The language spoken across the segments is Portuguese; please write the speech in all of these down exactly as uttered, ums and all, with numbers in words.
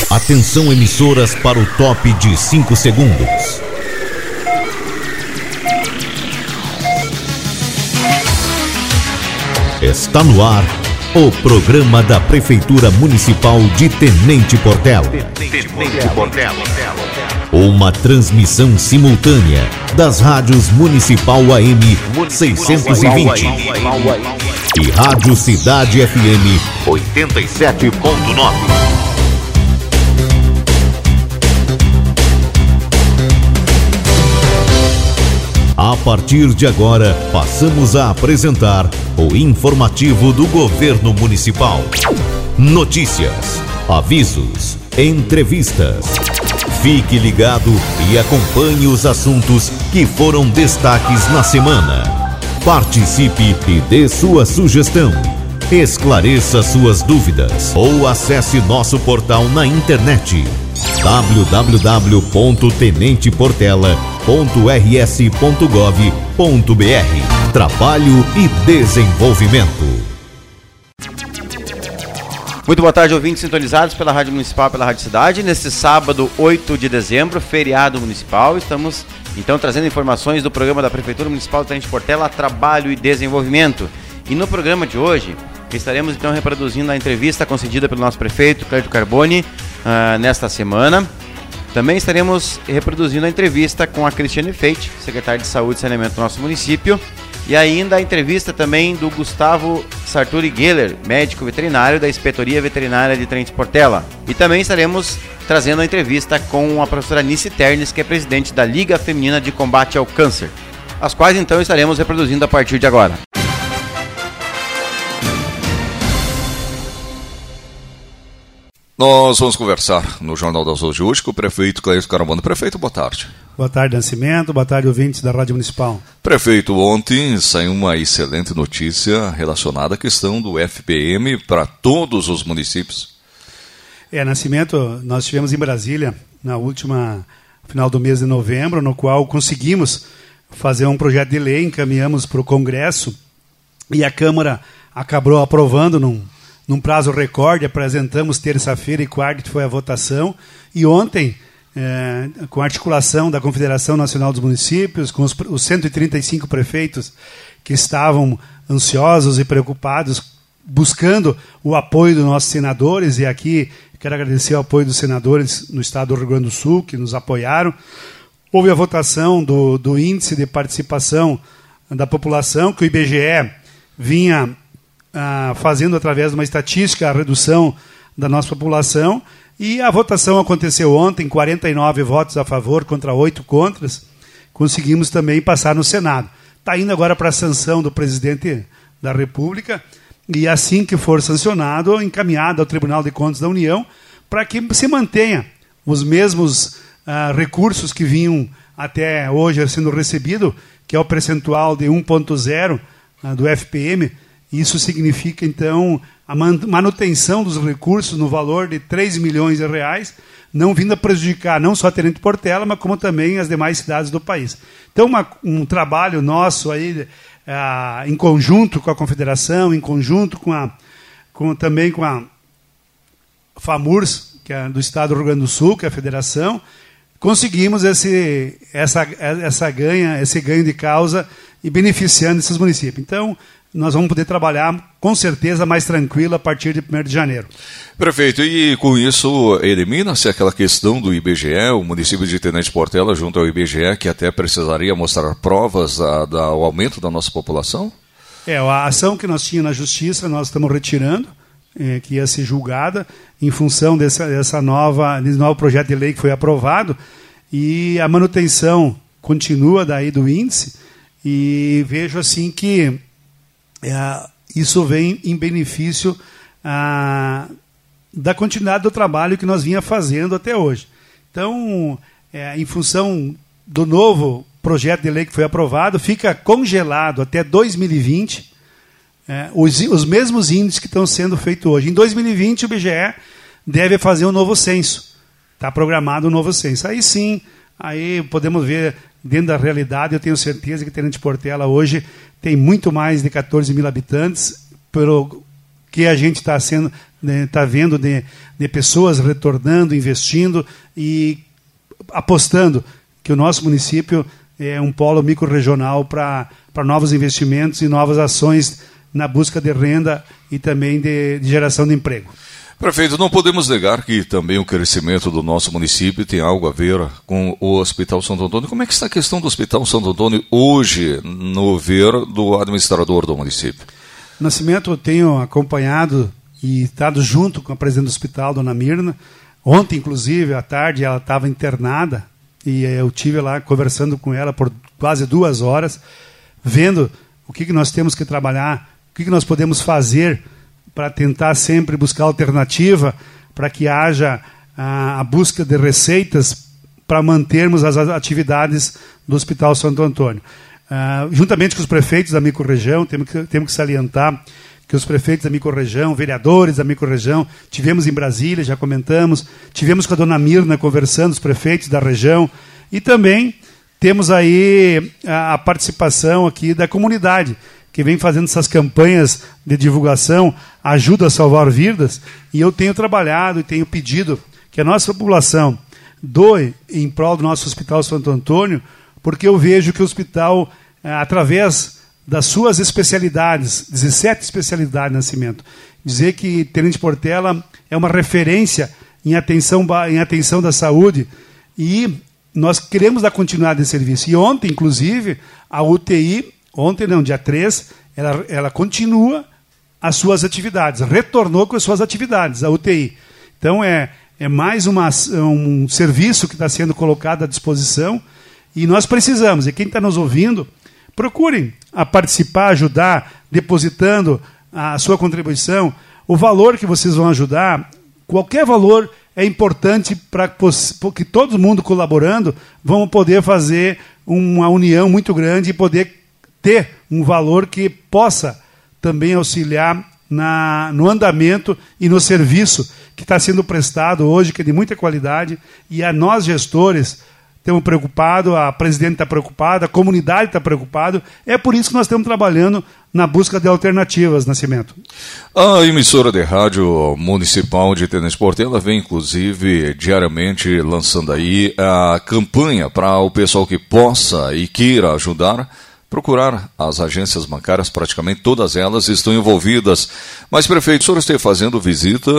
Atenção, emissoras, para o top de cinco segundos. Está no ar o programa da Prefeitura Municipal de Tenente Portela. Tenente Portela. Uma transmissão simultânea das rádios Municipal A M seiscentos e vinte e Rádio Cidade F M oitenta e sete ponto nove. A partir de agora, passamos a apresentar o informativo do Governo Municipal. Notícias, avisos, entrevistas. Fique ligado e acompanhe os assuntos que foram destaques na semana. Participe e dê sua sugestão. Esclareça suas dúvidas ou acesse nosso portal na internet w w w ponto tenente portela ponto r s ponto gov ponto b r. Trabalho e desenvolvimento. Muito boa tarde, ouvintes sintonizados pela Rádio Municipal, pela Rádio Cidade. Neste sábado, oito de dezembro, feriado municipal, estamos então trazendo informações do programa da Prefeitura Municipal de Tenente Portela, Trabalho e Desenvolvimento. E no programa de hoje, estaremos então reproduzindo a entrevista concedida pelo nosso prefeito, Clédio Carboni, uh, nesta semana. Também estaremos reproduzindo a entrevista com a Cristiane Feite, secretária de Saúde e Saneamento do nosso município. E ainda a entrevista também do Gustavo Sartori Geller, médico veterinário da Inspetoria Veterinária de Tenente Portela. E também estaremos trazendo a entrevista com a professora Nice Ternes, que é presidente da Liga Feminina de Combate ao Câncer, as quais então estaremos reproduzindo a partir de agora. Nós vamos conversar no Jornal das Hoje hoje com o prefeito Clédio Carboni. Prefeito, boa tarde. Boa tarde, Nascimento. Boa tarde, ouvintes da Rádio Municipal. Prefeito, ontem saiu uma excelente notícia relacionada à questão do F P M para todos os municípios. É, Nascimento, nós estivemos em Brasília na última final do mês de novembro, no qual conseguimos fazer um projeto de lei, encaminhamos para o Congresso e a Câmara acabou aprovando num Num prazo recorde, apresentamos terça-feira e quarta, que foi a votação. E ontem, é, com a articulação da Confederação Nacional dos Municípios, com os, os cento e trinta e cinco prefeitos que estavam ansiosos e preocupados, buscando o apoio dos nossos senadores, e aqui quero agradecer o apoio dos senadores no estado do Rio Grande do Sul, que nos apoiaram. Houve a votação do, do índice de participação da população, que o I B G E vinha Ah, fazendo através de uma estatística a redução da nossa população, e a votação aconteceu ontem, quarenta e nove votos a favor contra oito contras, conseguimos também passar no Senado. Está indo agora para a sanção do presidente da República, e assim que for sancionado, encaminhado ao Tribunal de Contas da União, para que se mantenha os mesmos ah, recursos que vinham até hoje sendo recebido, que é o percentual de um vírgula zero ah, do F P M. Isso significa, então, a manutenção dos recursos no valor de três milhões de reais, não vindo a prejudicar não só a Tenente Portela, mas como também as demais cidades do país. Então, uma, um trabalho nosso aí, ah, em conjunto com a Confederação, em conjunto com a, com, também com a FAMURS, que é do Estado do Rio Grande do Sul, que é a Federação, conseguimos esse, essa, essa ganha, esse ganho de causa e beneficiando esses municípios. Então, nós vamos poder trabalhar, com certeza, mais tranquilo a partir de primeiro de janeiro. Prefeito, e com isso elimina-se aquela questão do I B G E, o município de Tenente Portela, junto ao I B G E, que até precisaria mostrar provas do da, aumento da nossa população? É, a ação que nós tínhamos na Justiça, nós estamos retirando, é, que ia ser julgada, em função dessa, dessa nova, desse novo projeto de lei que foi aprovado, e a manutenção continua daí do índice, e vejo assim que É, isso vem em benefício ah, da continuidade do trabalho que nós vinha fazendo até hoje. Então, é, em função do novo projeto de lei que foi aprovado, fica congelado até dois mil e vinte é, os, os mesmos índices que estão sendo feitos hoje. Em dois mil e vinte, o I B G E deve fazer um novo censo. Está programado um novo censo. Aí sim, aí podemos ver dentro da realidade. Eu tenho certeza que Tenente Portela hoje tem muito mais de quatorze mil habitantes, pelo que a gente está sendo, né, tá vendo de, de pessoas retornando, investindo e apostando que o nosso município é um polo microrregional para para novos investimentos e novas ações na busca de renda e também de, de geração de emprego. Prefeito, não podemos negar que também o crescimento do nosso município tem algo a ver com o Hospital Santo Antônio. Como é que está a questão do Hospital Santo Antônio hoje, no ver do administrador do município? Nascimento, eu tenho acompanhado e estado junto com a presidente do hospital, dona Mirna. Ontem, inclusive, à tarde, ela estava internada e eu estive lá conversando com ela por quase duas horas, vendo o que, que nós temos que trabalhar, o que, que nós podemos fazer para tentar sempre buscar alternativa, para que haja a, a busca de receitas para mantermos as atividades do Hospital Santo Antônio. Uh, juntamente com os prefeitos da microrregião, temos que, temos que salientar que os prefeitos da microrregião, vereadores da microrregião, tivemos em Brasília, já comentamos, tivemos com a dona Mirna conversando, os prefeitos da região, e também temos aí a, a participação aqui da comunidade, que vem fazendo essas campanhas de divulgação, ajuda a salvar vidas, e eu tenho trabalhado e tenho pedido que a nossa população doe em prol do nosso Hospital Santo Antônio, porque eu vejo que o hospital, através das suas especialidades, dezessete especialidades de nascimento, dizer que Tenente Portela é uma referência em atenção, em atenção da saúde, e nós queremos dar continuidade nesse serviço. E ontem, inclusive, a U T I, ontem não, dia três, ela, ela continua as suas atividades, retornou com as suas atividades, a U T I. Então, é, é mais uma, um serviço que está sendo colocado à disposição, e nós precisamos, e quem está nos ouvindo, procurem a participar, ajudar, depositando a sua contribuição. O valor que vocês vão ajudar, qualquer valor é importante para que todo mundo colaborando, vamos poder fazer uma união muito grande e poder ter um valor que possa também auxiliar na, no andamento e no serviço que está sendo prestado hoje, que é de muita qualidade, e a nós gestores estamos preocupados, a presidente está preocupada, a comunidade está preocupada. É por isso que nós estamos trabalhando na busca de alternativas, Nascimento. A emissora de rádio municipal de Tenente Portela vem, inclusive, diariamente lançando aí a campanha para o pessoal que possa e queira ajudar, procurar as agências bancárias, praticamente todas elas estão envolvidas. Mas, prefeito, o senhor está fazendo visita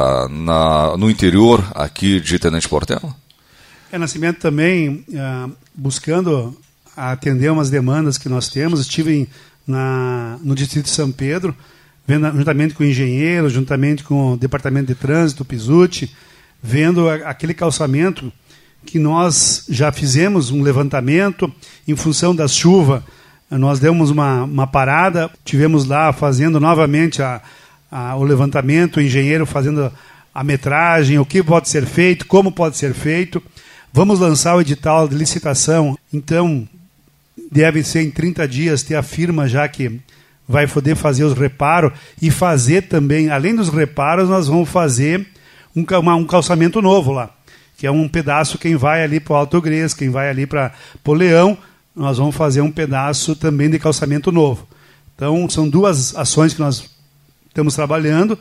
na, no interior aqui de Tenente Portela? É, Nascimento, também uh, buscando atender umas demandas que nós temos. Estive na, no Distrito de São Pedro, vendo, juntamente com o engenheiro, juntamente com o Departamento de Trânsito, o Pisuti, vendo a, aquele calçamento que nós já fizemos um levantamento em função da chuva. Nós demos uma, uma parada, tivemos lá fazendo novamente a, a, o levantamento, o engenheiro fazendo a metragem, o que pode ser feito, como pode ser feito. Vamos lançar o edital de licitação, então deve ser em trinta dias ter a firma já que vai poder fazer os reparos e fazer também, além dos reparos, nós vamos fazer um, uma, um calçamento novo lá, que é um pedaço quem vai ali para o Alto Gres, quem vai ali para o Leão, nós vamos fazer um pedaço também de calçamento novo. Então, são duas ações que nós estamos trabalhando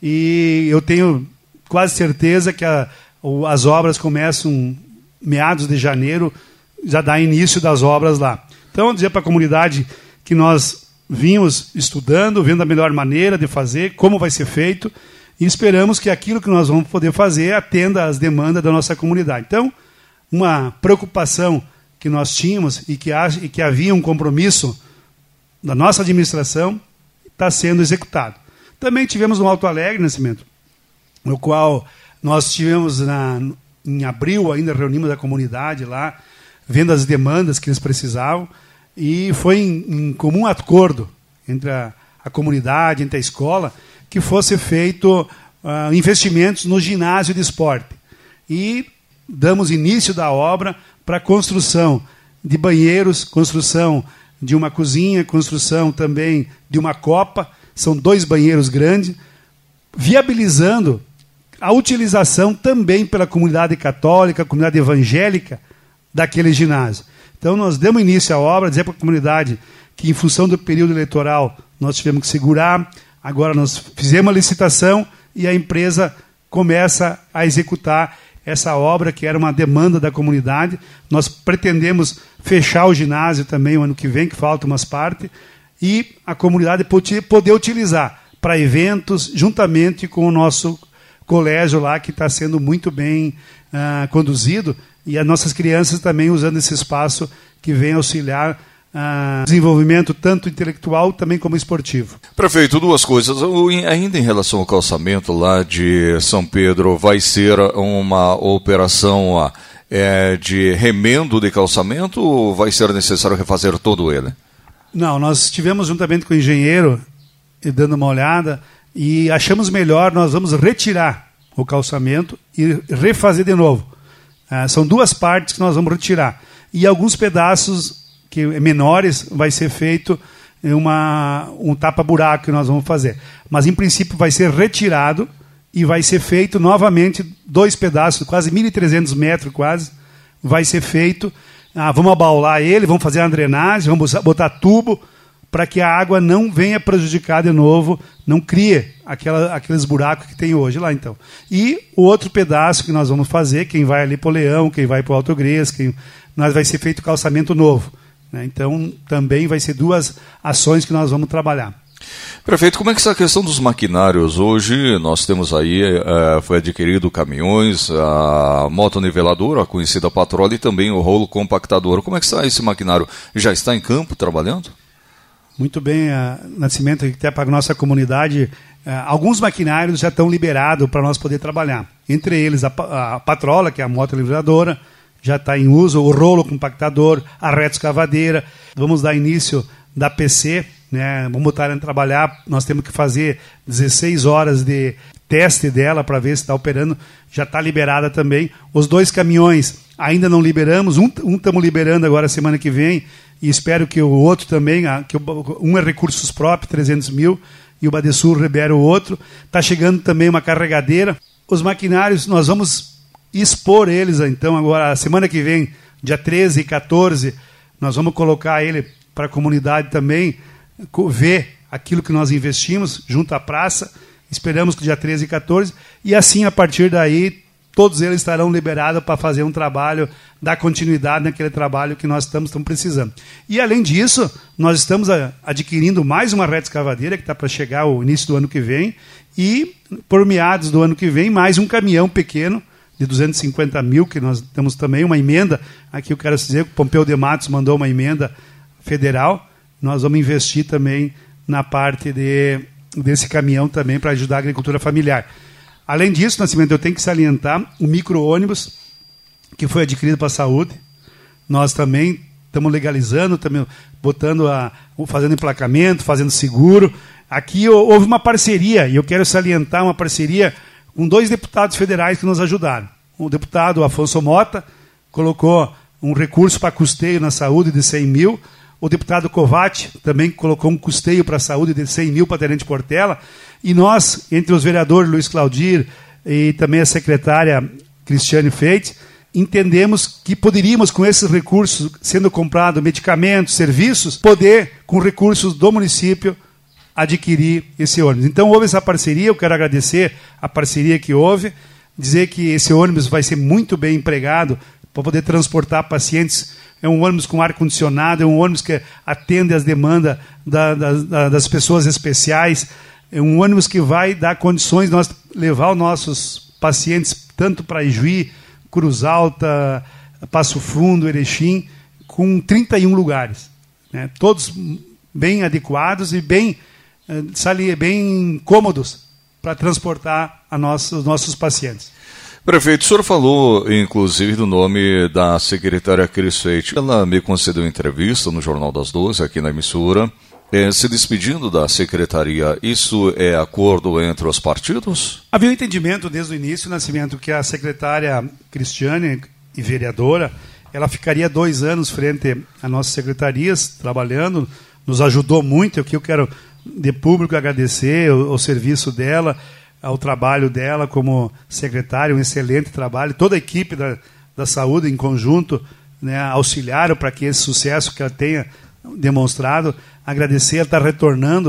e eu tenho quase certeza que a, as obras começam meados de janeiro, já dá início das obras lá. Então, dizer para a comunidade que nós vimos estudando, vendo a melhor maneira de fazer, como vai ser feito, e esperamos que aquilo que nós vamos poder fazer atenda às demandas da nossa comunidade. Então, uma preocupação que nós tínhamos e que, e que havia um compromisso da nossa administração está sendo executado. Também tivemos no Alto Alegre, Nascimento, no qual nós tivemos na, em abril, ainda reunimos a comunidade lá, vendo as demandas que eles precisavam, e foi em, em comum acordo entre a, a comunidade, entre a escola, que fosse feito uh, investimentos no ginásio de esporte. E damos início da obra para a construção de banheiros, construção de uma cozinha, construção também de uma copa, são dois banheiros grandes, viabilizando a utilização também pela comunidade católica, comunidade evangélica daquele ginásio. Então nós demos início à obra, dizer para a comunidade que em função do período eleitoral nós tivemos que segurar Agora nós fizemos a licitação e a empresa começa a executar essa obra que era uma demanda da comunidade. Nós pretendemos fechar o ginásio também o ano que vem, que faltam umas partes, e a comunidade poder utilizar para eventos, juntamente com o nosso colégio lá, que está sendo muito bem uh, conduzido, e as nossas crianças também usando esse espaço que vem auxiliar Uh, desenvolvimento tanto intelectual também como esportivo. Prefeito, duas coisas. Ainda em relação ao calçamento lá de São Pedro, vai ser uma operação é, de remendo de calçamento ou vai ser necessário refazer todo ele? Não, nós estivemos juntamente com o engenheiro dando uma olhada e achamos melhor, nós vamos retirar o calçamento e refazer de novo. Uh, são duas partes que nós vamos retirar. E alguns pedaços que menores, vai ser feito uma, um tapa-buraco que nós vamos fazer. Mas, em princípio, vai ser retirado e vai ser feito novamente dois pedaços, quase mil e trezentos metros, quase, vai ser feito. Ah, vamos abaular ele, vamos fazer a drenagem, vamos botar tubo para que a água não venha prejudicar de novo, não crie aquela, aqueles buracos que tem hoje lá, então. E o outro pedaço que nós vamos fazer, quem vai ali para o Leão, quem vai para o Alto Gres, quem, nós vai ser feito calçamento novo. Então, também vai ser duas ações que nós vamos trabalhar. Prefeito, como é que está a questão dos maquinários? Hoje nós temos aí, uh, foi adquirido caminhões, a moto-niveladora, a conhecida patrola, e também o rolo compactador. Como é que está esse maquinário? Já está em campo trabalhando? Muito bem, uh, Nascimento, até para a nossa comunidade, uh, alguns maquinários já estão liberados para nós poder trabalhar. Entre eles a, a patrola, que é a moto-niveladora, já está em uso, o rolo compactador, a retroescavadeira. Vamos dar início da P C, né? Vamos botar ela a trabalhar. Nós temos que fazer dezesseis horas de teste dela para ver se está operando. Já está liberada também. Os dois caminhões ainda não liberamos. Um estamos um liberando agora semana que vem e espero que o outro também, que um é recursos próprios, trezentos mil, e o Badesul libera o outro. Está chegando também uma carregadeira. Os maquinários, nós vamos expor eles, então, agora, a semana que vem, dia treze e quatorze, nós vamos colocar ele para a comunidade também, ver aquilo que nós investimos junto à praça. Esperamos que dia treze e quatorze, e assim, a partir daí, todos eles estarão liberados para fazer um trabalho, dar continuidade naquele trabalho que nós estamos, estamos precisando. E, além disso, nós estamos adquirindo mais uma retroescavadeira, que está para chegar o início do ano que vem, e, por meados do ano que vem, mais um caminhão pequeno, de duzentos e cinquenta mil, que nós temos também uma emenda, aqui eu quero dizer que o Pompeu de Matos mandou uma emenda federal, nós vamos investir também na parte de, desse caminhão também para ajudar a agricultura familiar. Além disso, Nascimento, eu tenho que salientar o micro-ônibus que foi adquirido para a saúde. Nós também estamos legalizando, também botando a, fazendo emplacamento, fazendo seguro. Aqui houve uma parceria, e eu quero salientar uma parceria com dois deputados federais que nos ajudaram. O deputado Afonso Mota colocou um recurso para custeio na saúde de cem mil. O deputado Covatti também colocou um custeio para a saúde de cem mil para Tenente Portela. E nós, entre os vereadores Luiz Claudir e também a secretária Cristiane Feite, entendemos que poderíamos, com esses recursos, sendo comprado medicamentos, serviços, poder, com recursos do município, adquirir esse ônibus. Então houve essa parceria, eu quero agradecer a parceria que houve, dizer que esse ônibus vai ser muito bem empregado para poder transportar pacientes. É um ônibus com ar-condicionado, é um ônibus que atende às demandas da, da, das pessoas especiais, é um ônibus que vai dar condições de nós levar os nossos pacientes tanto para Ijuí, Cruz Alta, Passo Fundo, Erechim, com trinta e um lugares, né? Todos bem adequados e bem bem cômodos para transportar a nossa, os nossos pacientes. Prefeito, o senhor falou, inclusive, do nome da secretária Cris Feite. Ela me concedeu entrevista no Jornal das doze, aqui na emissora, eh, se despedindo da secretaria. Isso é acordo entre os partidos? Havia um entendimento desde o início, Nascimento, que a secretária Cristiane e vereadora, ela ficaria dois anos frente às nossas secretarias, trabalhando, nos ajudou muito, o que eu quero de público agradecer o, o serviço dela, ao trabalho dela como secretária, um excelente trabalho. Toda a equipe da, da saúde em conjunto, né, auxiliaram para que esse sucesso que ela tenha demonstrado. Agradecer, ela está retornando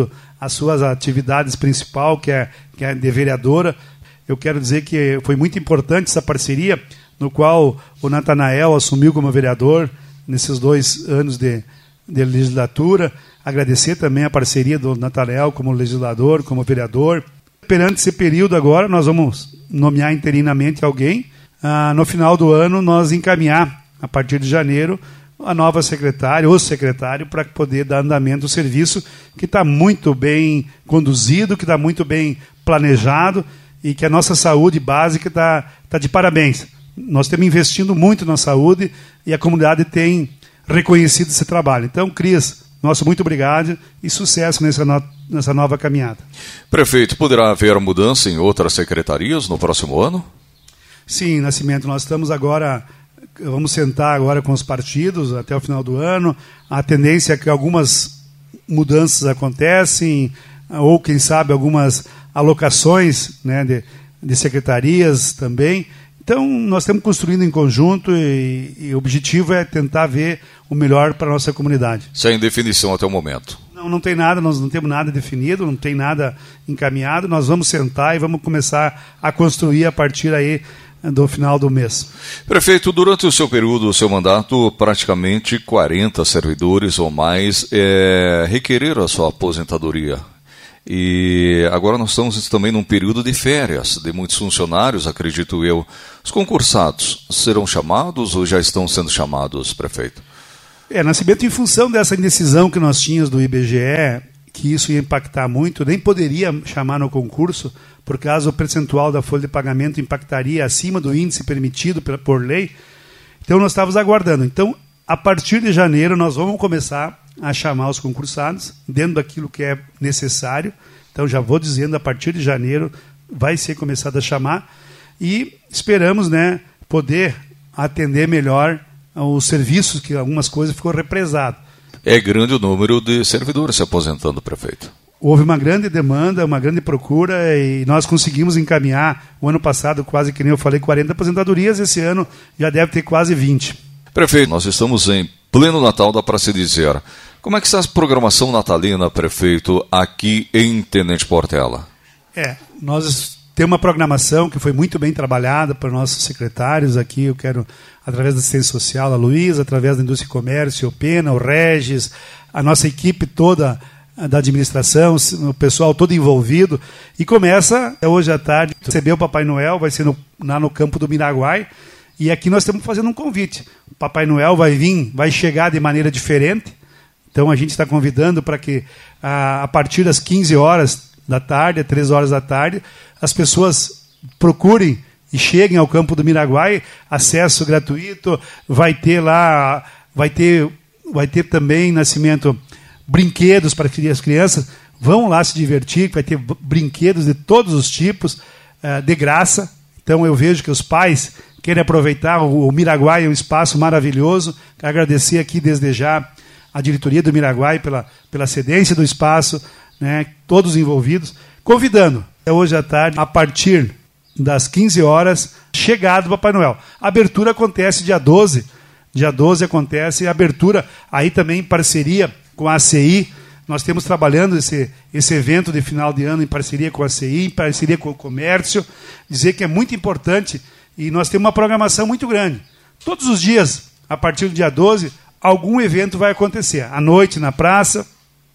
as suas atividades principais, que é, que é de vereadora. Eu quero dizer que foi muito importante essa parceria, no qual o Natanael assumiu como vereador nesses dois anos de, de legislatura. Agradecer também a parceria do Natanael como legislador, como vereador. Perante esse período agora, nós vamos nomear interinamente alguém. Ah, no final do ano, nós encaminhar, a partir de janeiro, a nova secretária, ou secretário, para poder dar andamento ao serviço que está muito bem conduzido, que está muito bem planejado e que a nossa saúde básica está tá de parabéns. Nós estamos investindo muito na saúde e a comunidade tem reconhecido esse trabalho. Então, Cris, nosso muito obrigado e sucesso nessa, no, nessa nova caminhada. Prefeito, poderá haver mudança em outras secretarias no próximo ano? Sim, Nascimento, nós estamos agora, vamos sentar agora com os partidos até o final do ano. A tendência é que algumas mudanças acontecem, ou quem sabe algumas alocações, né, de, de secretarias também. Então, nós estamos construindo em conjunto e, e o objetivo é tentar ver o melhor para a nossa comunidade. Sem definição até o momento. Não, não tem nada, nós não temos nada definido, não tem nada encaminhado. Nós vamos sentar e vamos começar a construir a partir aí do final do mês. Prefeito, durante o seu período, o seu mandato, praticamente quarenta servidores ou mais é, requereram a sua aposentadoria. E agora nós estamos também num período de férias de muitos funcionários, acredito eu. Os concursados serão chamados ou já estão sendo chamados, prefeito? É, Nascimento, em função dessa indecisão que nós tínhamos do I B G E, que isso ia impactar muito, nem poderia chamar no concurso, por causa o percentual da folha de pagamento impactaria acima do índice permitido por lei. Então nós estávamos aguardando. Então, a partir de janeiro, nós vamos começar a chamar os concursados, dentro daquilo que é necessário. Então, já vou dizendo, a partir de janeiro vai ser começado a chamar e esperamos, né, poder atender melhor os serviços, que algumas coisas ficou represado. É grande o número de servidores se aposentando, prefeito. Houve uma grande demanda, uma grande procura e nós conseguimos encaminhar, o ano passado, quase que nem eu falei, quarenta aposentadorias, esse ano já deve ter quase vinte. Prefeito, nós estamos em pleno Natal, dá para se dizer. Como é que está a programação natalina, prefeito, aqui em Tenente Portela? É, nós temos uma programação que foi muito bem trabalhada por nossos secretários aqui. Eu quero, através da assistência social, a Luísa, através da indústria e comércio, o Pena, o Regis, a nossa equipe toda da administração, o pessoal todo envolvido. E começa hoje à tarde, receber o Papai Noel, vai ser no, lá no campo do Miraguai. E aqui nós estamos fazendo um convite. O Papai Noel vai vir, vai chegar de maneira diferente. Então a gente está convidando para que a, a partir das quinze horas da tarde, às três horas da tarde, as pessoas procurem e cheguem ao campo do Miraguai, acesso gratuito, vai ter lá, vai ter, vai ter também, Nascimento, brinquedos para que as crianças vão lá se divertir, vai ter brinquedos de todos os tipos, uh, de graça. Então eu vejo que os pais querem aproveitar, o, o Miraguai é um espaço maravilhoso. Quero agradecer aqui desde já a diretoria do Miraguai pela, pela cedência do espaço, né, todos envolvidos, convidando, hoje à tarde, a partir das quinze horas, chegada do Papai Noel. A abertura acontece dia doze, dia doze acontece a abertura, aí também em parceria com a A C I, nós temos trabalhando esse, esse evento de final de ano em parceria com a A C I, em parceria com o comércio, dizer que é muito importante e nós temos uma programação muito grande. Todos os dias, a partir do dia doze, algum evento vai acontecer. À noite, na praça,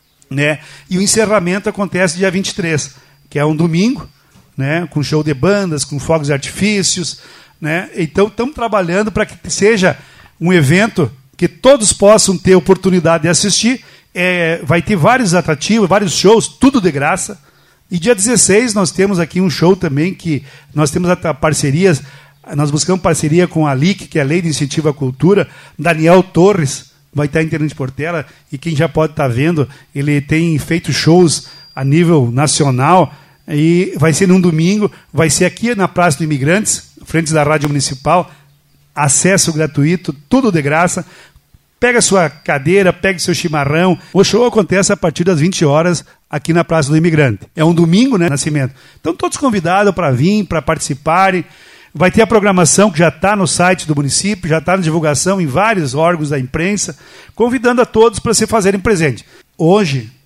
né? E o encerramento acontece dia vinte e três, que é um domingo, né? Com show de bandas, com fogos de artifícios, né? Então, estamos trabalhando para que seja um evento que todos possam ter oportunidade de assistir. É, vai ter vários atrativos, vários shows, tudo de graça. E dia dezesseis nós temos aqui um show também, que nós temos a parcerias, nós buscamos parceria com a L I C, que é a Lei de Incentivo à Cultura. Daniel Torres vai estar em Tenente Portela, e quem já pode estar vendo, ele tem feito shows a nível nacional, e vai ser num domingo, vai ser aqui na Praça dos Imigrantes, frente da Rádio Municipal, acesso gratuito, tudo de graça. Pega sua cadeira, pegue seu chimarrão. O show acontece a partir das vinte horas aqui na Praça do Imigrante. É um domingo, né, Nascimento? Então todos convidados para vir, para participarem. Vai ter a programação que já está no site do município, já está na divulgação em vários órgãos da imprensa, convidando a todos para se fazerem presente. Hoje,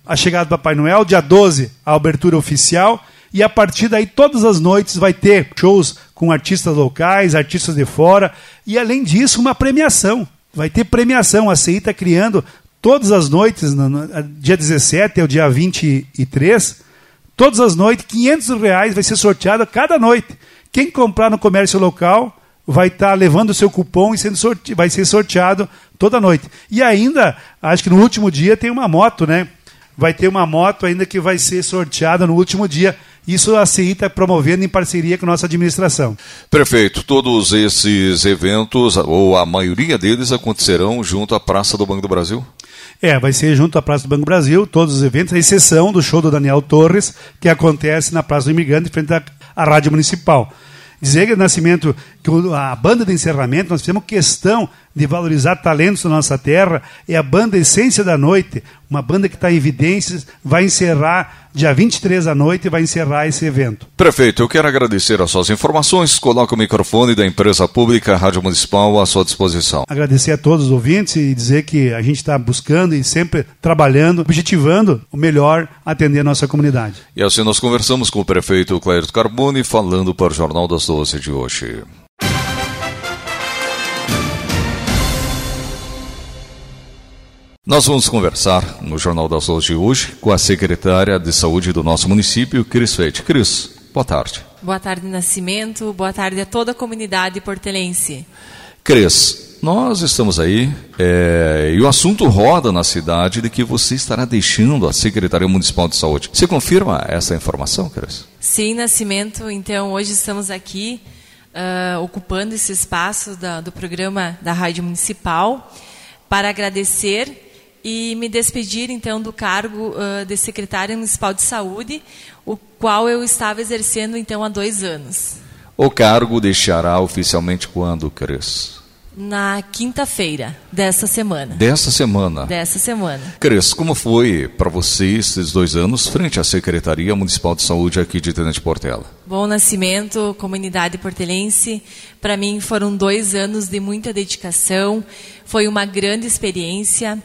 a chegada do Papai Noel, dia doze, a abertura oficial, e a partir daí, todas as noites, vai ter shows com artistas locais, artistas de fora, e além disso, uma premiação. Vai ter premiação. A C I está criando todas as noites, no, no, dia dezessete ao dia vinte e três, todas as noites, quinhentos reais vai ser sorteado cada noite. Quem comprar no comércio local vai estar tá levando o seu cupom e sendo sorte... vai ser sorteado toda noite. E ainda, acho que no último dia tem uma moto, né? Vai ter uma moto ainda que vai ser sorteada no último dia. Isso a C I está promovendo em parceria com a nossa administração. Prefeito, todos esses eventos, ou a maioria deles, acontecerão junto à Praça do Banco do Brasil? É, vai ser junto à Praça do Banco do Brasil, todos os eventos, à exceção do show do Daniel Torres, que acontece na Praça do Imigrante, frente à, à Rádio Municipal. Dizer, Nascimento, que a banda de encerramento, nós fizemos questão de valorizar talentos da nossa terra, é a banda Essência da Noite, uma banda que está em evidências, vai encerrar dia vinte e três à noite e vai encerrar esse evento. Prefeito, eu quero agradecer as suas informações, coloca o microfone da empresa pública Rádio Municipal à sua disposição. Agradecer a todos os ouvintes e dizer que a gente está buscando e sempre trabalhando, objetivando o melhor atender a nossa comunidade. E assim nós conversamos com o prefeito Clairton Carboni, falando para o Jornal das doze de hoje. Nós vamos conversar no Jornal das doze de hoje com a secretária de Saúde do nosso município, Cris Feite. Cris, boa tarde. Boa tarde, Nascimento. Boa tarde a toda a comunidade portelense. Cris, nós estamos aí é, e o assunto roda na cidade de que você estará deixando a Secretaria Municipal de Saúde. Você confirma essa informação, Cris? Sim, Nascimento. Então, hoje estamos aqui uh, ocupando esse espaço da, do programa da Rádio Municipal para agradecer e me despedir, então, do cargo uh, de secretária municipal de saúde, o qual eu estava exercendo, então, há dois anos. O cargo deixará oficialmente quando, Cris? Na quinta-feira dessa semana. Dessa semana? Dessa semana. Cris, como foi para você esses dois anos frente à Secretaria Municipal de Saúde aqui de Tenente Portela? Bom Nascimento, comunidade portelense, para mim foram dois anos de muita dedicação, foi uma grande experiência.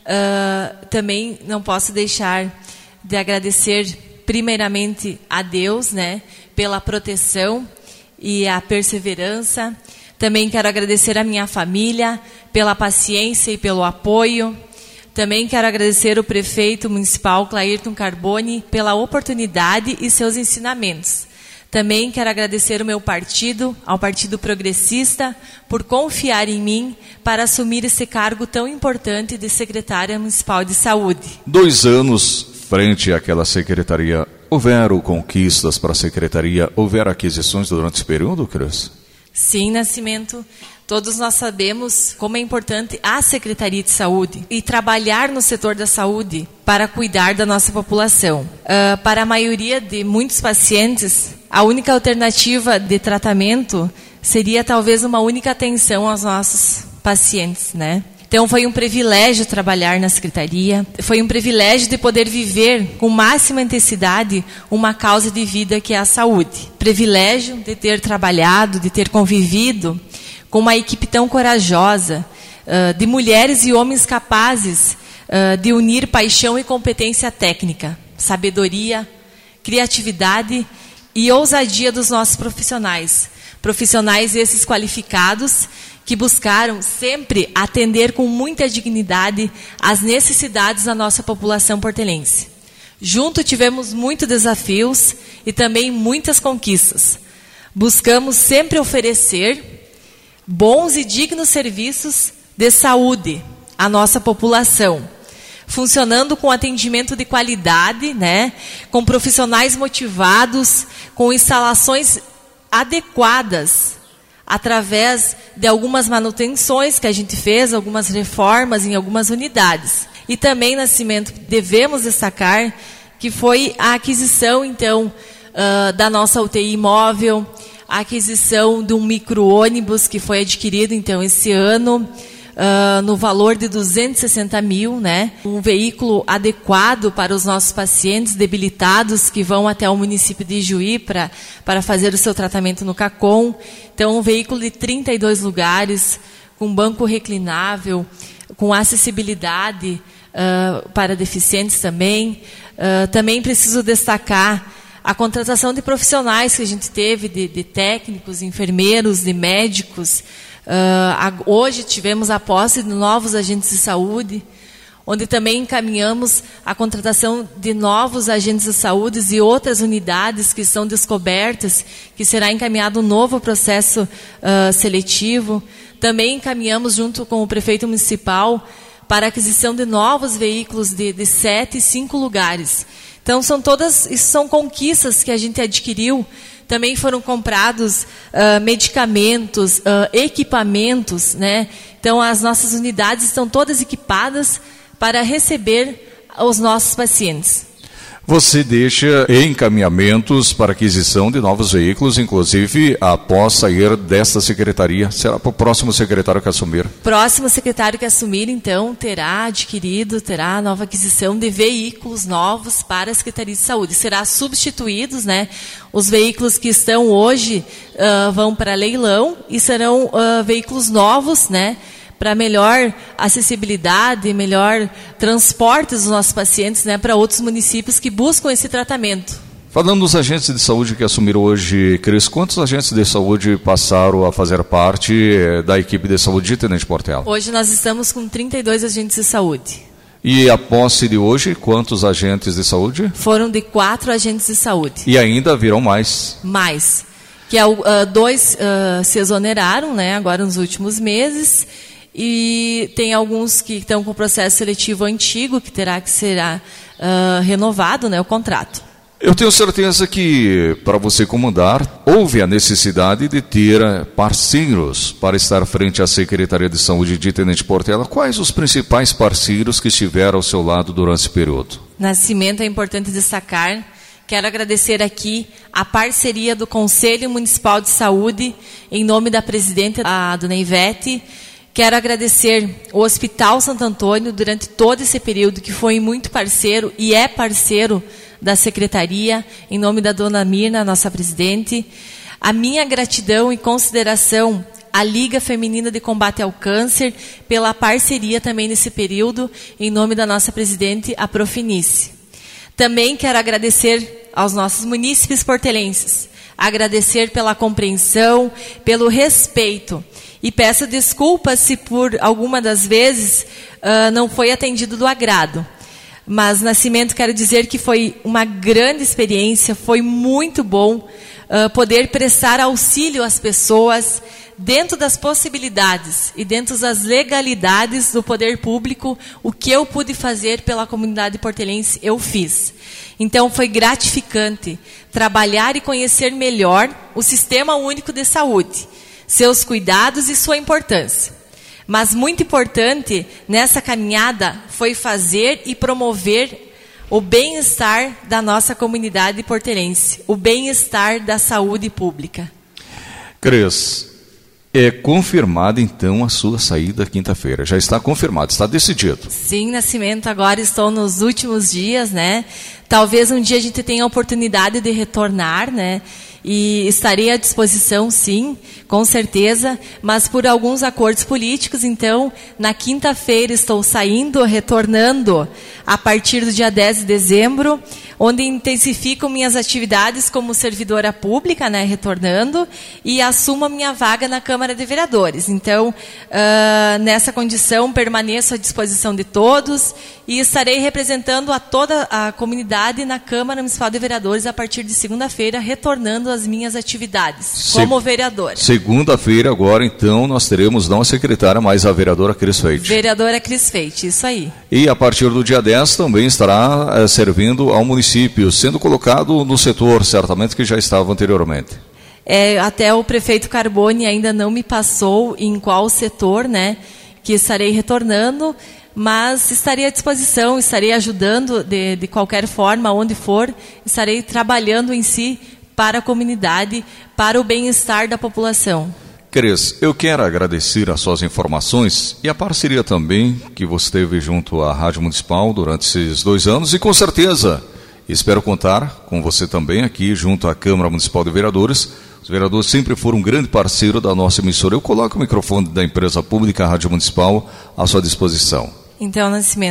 Uh, também não posso deixar de agradecer primeiramente a Deus, né, pela proteção e a perseverança. Também quero agradecer a minha família pela paciência e pelo apoio. Também quero agradecer o prefeito municipal Clairton Carboni pela oportunidade e seus ensinamentos. Também quero agradecer o meu partido, ao Partido Progressista, por confiar em mim para assumir esse cargo tão importante de secretária municipal de saúde. Dois anos frente àquela secretaria, houveram conquistas para a secretaria, houveram aquisições durante esse período, Cris? Sim, Nascimento. Todos nós sabemos como é importante a Secretaria de Saúde e trabalhar no setor da saúde para cuidar da nossa população. Uh, para a maioria de muitos pacientes, a única alternativa de tratamento seria talvez uma única atenção aos nossos pacientes, né? Então foi um privilégio trabalhar na Secretaria, foi um privilégio de poder viver com máxima intensidade uma causa de vida que é a saúde. Privilégio de ter trabalhado, de ter convivido com uma equipe tão corajosa, uh, de mulheres e homens capazes uh, de unir paixão e competência técnica, sabedoria, criatividade e ousadia dos nossos profissionais. Profissionais esses qualificados que buscaram sempre atender com muita dignidade as necessidades da nossa população portelense. Junto tivemos muitos desafios e também muitas conquistas. Buscamos sempre oferecer bons e dignos serviços de saúde à nossa população, funcionando com atendimento de qualidade, né, com profissionais motivados, com instalações adequadas, através de algumas manutenções que a gente fez, algumas reformas em algumas unidades. E também, Nascimento, devemos destacar que foi a aquisição, então, uh, da nossa U T I móvel, a aquisição de um micro-ônibus que foi adquirido, então, esse ano, Uh, no valor de duzentos e sessenta mil, né? Um veículo adequado para os nossos pacientes debilitados que vão até o município de Ijuí para para fazer o seu tratamento no CACOM. Então, um veículo de trinta e dois lugares, com banco reclinável, com acessibilidade uh, para deficientes também. Uh, também preciso destacar a contratação de profissionais que a gente teve, de, de técnicos, enfermeiros, de médicos. Uh, hoje tivemos a posse de novos agentes de saúde, onde também encaminhamos a contratação de novos agentes de saúde e outras unidades que estão descobertas, que será encaminhado um novo processo uh, seletivo. Também encaminhamos, junto com o prefeito municipal, para a aquisição de novos veículos de, de sete e cinco lugares. Então, são todas, isso são conquistas que a gente adquiriu. Também foram comprados uh, medicamentos, uh, equipamentos, né? Então, as nossas unidades estão todas equipadas para receber os nossos pacientes. Você deixa encaminhamentos para aquisição de novos veículos, inclusive após sair desta secretaria. Será para o próximo secretário que assumir? Próximo secretário que assumir, então, terá adquirido, terá nova aquisição de veículos novos para a Secretaria de Saúde. Será substituídos, né? Os veículos que estão hoje uh, vão para leilão e serão uh, veículos novos, né? Para melhor acessibilidade, melhor transporte dos nossos pacientes, né, para outros municípios que buscam esse tratamento. Falando dos agentes de saúde que assumiram hoje, Cris, quantos agentes de saúde passaram a fazer parte da equipe de saúde de Tenente Portela? Hoje nós estamos com trinta e dois agentes de saúde. E a posse de hoje, quantos agentes de saúde? Foram de quatro agentes de saúde. E ainda virão mais? Mais. Que é, uh, dois uh, se exoneraram, né, agora nos últimos meses. E tem alguns que estão com o processo seletivo antigo, que terá que ser uh, renovado, né, o contrato. Eu tenho certeza que, para você comandar, houve a necessidade de ter parceiros para estar frente à Secretaria de Saúde de Tenente Portela. Quais os principais parceiros que estiveram ao seu lado durante esse período? Nascimento, é importante destacar. Quero agradecer aqui a parceria do Conselho Municipal de Saúde, em nome da presidente, a dona Ivete. Quero agradecer o Hospital Santo Antônio durante todo esse período, que foi muito parceiro e é parceiro da Secretaria, em nome da dona Mirna, nossa presidente. A minha gratidão e consideração à Liga Feminina de Combate ao Câncer, pela parceria também nesse período, em nome da nossa presidente, a Profinice. Também quero agradecer aos nossos munícipes portelenses, agradecer pela compreensão, pelo respeito. E peço desculpas se por alguma das vezes uh, não foi atendido do agrado. Mas, Nascimento, quero dizer que foi uma grande experiência, foi muito bom uh, poder prestar auxílio às pessoas dentro das possibilidades e dentro das legalidades do poder público. O que eu pude fazer pela comunidade portelense, eu fiz. Então, foi gratificante trabalhar e conhecer melhor o Sistema Único de Saúde, seus cuidados e sua importância. Mas muito importante nessa caminhada foi fazer e promover o bem-estar da nossa comunidade portelense, o bem-estar da saúde pública. Cris, é confirmada então a sua saída quinta-feira. Já está confirmado, está decidido. Sim, Nascimento, agora estou nos últimos dias, né? Talvez um dia a gente tenha a oportunidade de retornar, né? E estarei à disposição, sim, com certeza, mas por alguns acordos políticos, então, na quinta-feira estou saindo, retornando a partir do dia dez de dezembro, onde intensifico minhas atividades como servidora pública, né, retornando, e assumo a minha vaga na Câmara de Vereadores. Então, uh, nessa condição, permaneço à disposição de todos e estarei representando a toda a comunidade na Câmara Municipal de Vereadores a partir de segunda-feira, retornando às minhas atividades Se- como vereadora. Segunda-feira agora, então, nós teremos não a secretária, mas a vereadora Cris Feite. Vereadora Cris Feite, isso aí. E a partir do dia dez também estará eh, servindo ao município, sendo colocado no setor, certamente, que já estava anteriormente. É, até o prefeito Carboni ainda não me passou em qual setor, né, que estarei retornando, mas estarei à disposição, estarei ajudando de, de qualquer forma, onde for, estarei trabalhando em si para a comunidade, para o bem-estar da população. Cris, eu quero agradecer as suas informações e a parceria também que você teve junto à Rádio Municipal durante esses dois anos e com certeza espero contar com você também aqui junto à Câmara Municipal de Vereadores. Os vereadores sempre foram um grande parceiro da nossa emissora. Eu coloco o microfone da empresa pública Rádio Municipal à sua disposição. Então, Nascimento,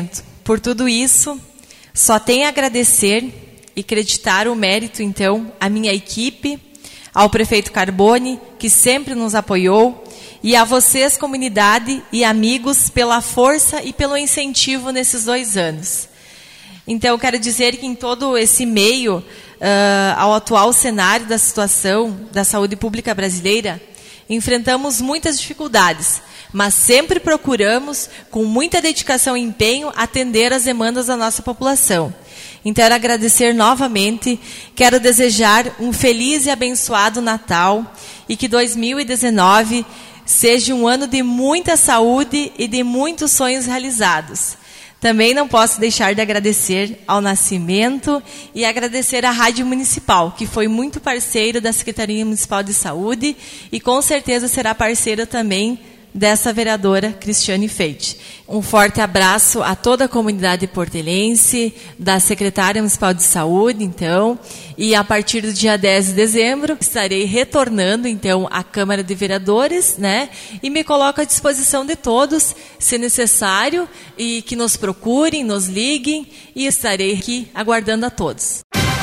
Por tudo isso, só tenho a agradecer e acreditar o mérito, então, à minha equipe, ao prefeito Carbone, que sempre nos apoiou, e a vocês, comunidade e amigos, pela força e pelo incentivo nesses dois anos. Então, quero dizer que em todo esse meio, uh, ao atual cenário da situação da saúde pública brasileira, enfrentamos muitas dificuldades, mas sempre procuramos, com muita dedicação e empenho, atender às demandas da nossa população. Então, quero agradecer novamente, quero desejar um feliz e abençoado Natal e que dois mil e dezenove seja um ano de muita saúde e de muitos sonhos realizados. Também não posso deixar de agradecer ao Nascimento e agradecer à Rádio Municipal, que foi muito parceiro da Secretaria Municipal de Saúde e com certeza será parceira também dessa vereadora Cristiane Feite. Um forte abraço a toda a comunidade portelense, da Secretária Municipal de Saúde, então, e a partir do dia dez de dezembro estarei retornando, então, à Câmara de Vereadores, né, e me coloco à disposição de todos, se necessário, e que nos procurem, nos liguem, e estarei aqui aguardando a todos.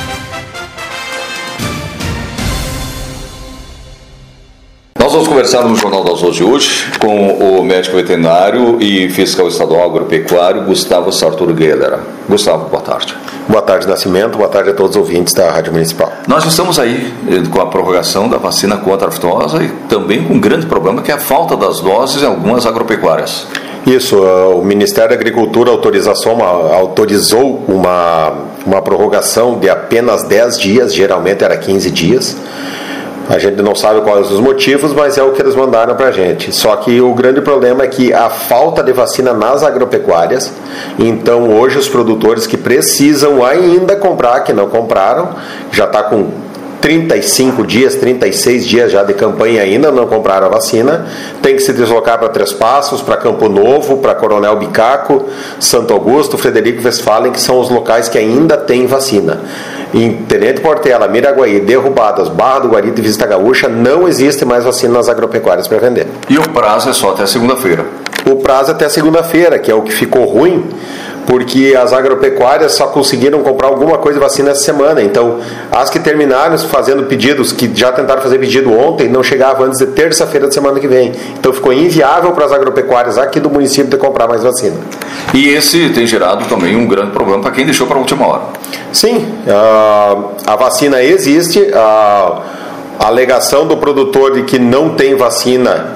Nós vamos conversar no Jornal das Hoje hoje com o médico veterinário e fiscal estadual agropecuário Gustavo Sartor Geller. Gustavo, boa tarde. Boa tarde, Nascimento. Boa tarde a todos os ouvintes da Rádio Municipal. Nós estamos aí com a prorrogação da vacina contra a aftosa e também com um grande problema que é a falta das doses em algumas agropecuárias. Isso, o Ministério da Agricultura autorizou uma, autorizou uma, uma prorrogação de apenas dez dias, geralmente era quinze dias. A gente não sabe quais os motivos, mas é o que eles mandaram para a gente. Só que o grande problema é que a falta de vacina nas agropecuárias, então hoje os produtores que precisam ainda comprar, que não compraram, já está com trinta e cinco dias, trinta e seis dias já de campanha ainda, não compraram a vacina, tem que se deslocar para Três Passos, para Campo Novo, para Coronel Bicaco, Santo Augusto, Frederico Westphalen, que são os locais que ainda têm vacina. Em Tenente Portela, Miraguaí, Derrubadas, Barra do Guarita e Vista Gaúcha, não existe mais vacina nas agropecuárias para vender. E o prazo é só até segunda-feira? O prazo é até segunda-feira, que é o que ficou ruim, porque as agropecuárias só conseguiram comprar alguma coisa de vacina essa semana. Então, as que terminaram fazendo pedidos, que já tentaram fazer pedido ontem, não chegavam antes de terça-feira da semana que vem. Então, ficou inviável para as agropecuárias aqui do município de comprar mais vacina. E esse tem gerado também um grande problema para quem deixou para a última hora. Sim, a, a vacina existe, a, a alegação do produtor de que não tem vacina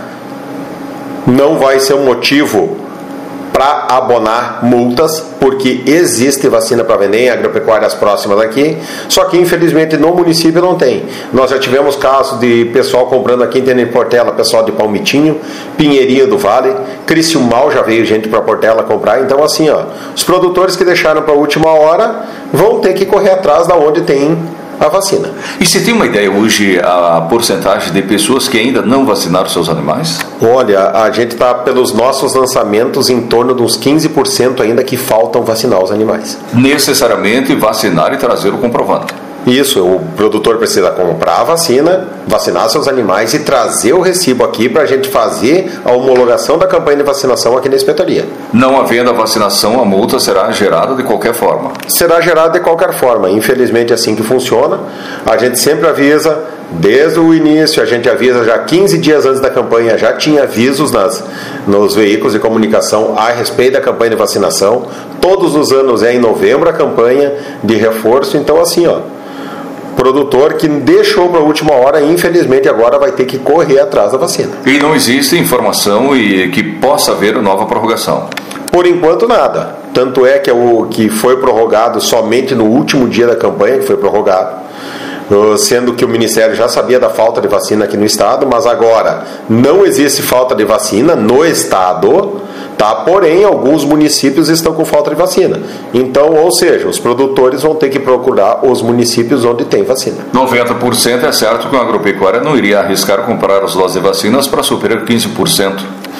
não vai ser um motivo para abonar multas, porque existe vacina para vender em agropecuárias próximas daqui, só que infelizmente no município não tem. Nós já tivemos casos de pessoal comprando aqui em Tenente Portela, pessoal de Palmitinho, Pinheirinho do Vale, Criciúmal já veio gente para Portela comprar. Então assim, ó, os produtores que deixaram para a última hora vão ter que correr atrás da onde tem a vacina. E você tem uma ideia hoje a porcentagem de pessoas que ainda não vacinaram seus animais? Olha, a gente está pelos nossos lançamentos em torno de uns quinze por cento ainda que faltam vacinar os animais. Necessariamente vacinar e trazer o comprovante. Isso, o produtor precisa comprar a vacina, vacinar seus animais e trazer o recibo aqui para a gente fazer a homologação da campanha de vacinação aqui na inspetoria. Não havendo a vacinação, a multa será gerada de qualquer forma? Será gerada de qualquer forma, infelizmente é assim que funciona. A gente sempre avisa, desde o início, a gente avisa já quinze dias antes da campanha, já tinha avisos nas, nos veículos de comunicação a respeito da campanha de vacinação. Todos os anos é em novembro a campanha de reforço, então assim, ó, produtor que deixou para a última hora, infelizmente agora vai ter que correr atrás da vacina. E não existe informação e que possa haver nova prorrogação? Por enquanto nada. Tanto é que, é o, que foi prorrogado somente no último dia da campanha, que foi prorrogado, sendo que o Ministério já sabia da falta de vacina aqui no Estado, mas agora não existe falta de vacina no Estado, tá? Porém, alguns municípios estão com falta de vacina. Então, ou seja, os produtores vão ter que procurar os municípios onde tem vacina. noventa por cento é certo que o agropecuária não iria arriscar comprar as doses de vacinas para superar quinze por cento.